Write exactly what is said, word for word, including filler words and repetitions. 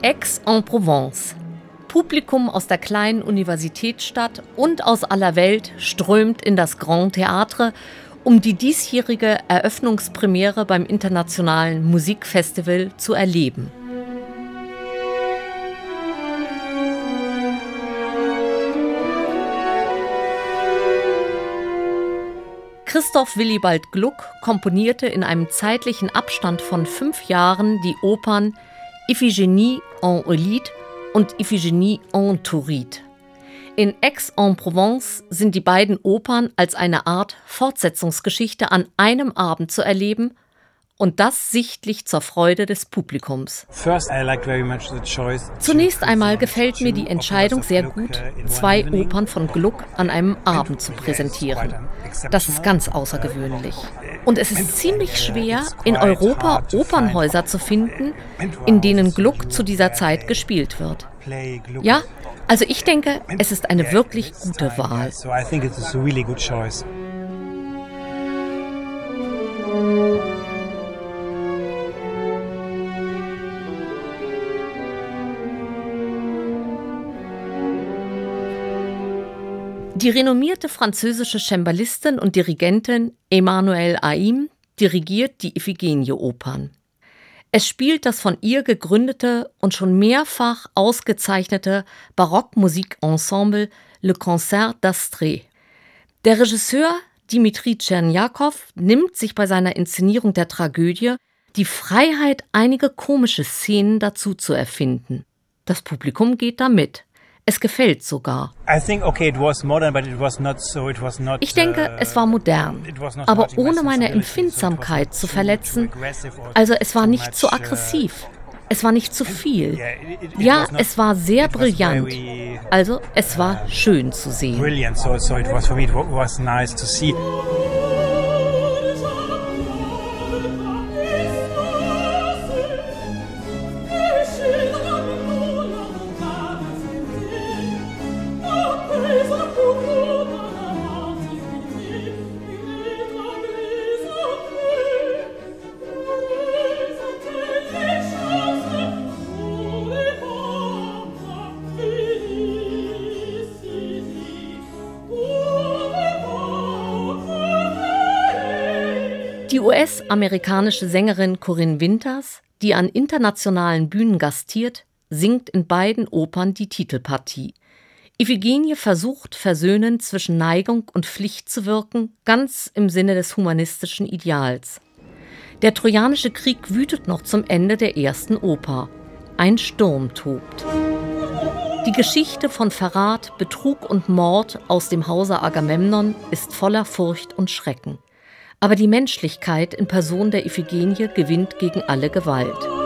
Aix-en-Provence. Publikum aus der kleinen Universitätsstadt und aus aller Welt strömt in das Grand Théâtre, um die diesjährige Eröffnungspremiere beim Internationalen Musikfestival zu erleben. Christoph Willibald Gluck komponierte in einem zeitlichen Abstand von fünf Jahren die Opern Iphigénie en Aulide und Iphigénie en Tauride. In Aix-en-Provence sind die beiden Opern als eine Art Fortsetzungsgeschichte an einem Abend zu erleben und das sichtlich zur Freude des Publikums. Zunächst einmal gefällt mir die Entscheidung sehr gut, zwei Opern von Gluck an einem Abend zu präsentieren. Das ist ganz außergewöhnlich. Und es ist ziemlich schwer, in Europa Opernhäuser zu finden, in denen Gluck zu dieser Zeit gespielt wird. Ja, also ich denke, es ist eine wirklich gute Wahl. Die renommierte französische Cembalistin und Dirigentin Emmanuelle Haïm dirigiert die Iphigénie-Opern. Es spielt das von ihr gegründete und schon mehrfach ausgezeichnete Barockmusikensemble Le Concert d'Astrée. Der Regisseur Dimitri Tschernjakow nimmt sich bei seiner Inszenierung der Tragödie die Freiheit, einige komische Szenen dazu zu erfinden. Das Publikum geht da mit. Es gefällt sogar. Ich denke, es war modern, aber ohne meine Empfindsamkeit zu verletzen. Also es war nicht zu aggressiv, es war nicht zu viel. Ja, es war sehr brillant, also es war schön zu sehen. Die U S-amerikanische Sängerin Corinne Winters, die an internationalen Bühnen gastiert, singt in beiden Opern die Titelpartie. Iphigénie versucht, versöhnend zwischen Neigung und Pflicht zu wirken, ganz im Sinne des humanistischen Ideals. Der Trojanische Krieg wütet noch zum Ende der ersten Oper. Ein Sturm tobt. Die Geschichte von Verrat, Betrug und Mord aus dem Hause Agamemnon ist voller Furcht und Schrecken. Aber die Menschlichkeit in Person der Iphigénie gewinnt gegen alle Gewalt.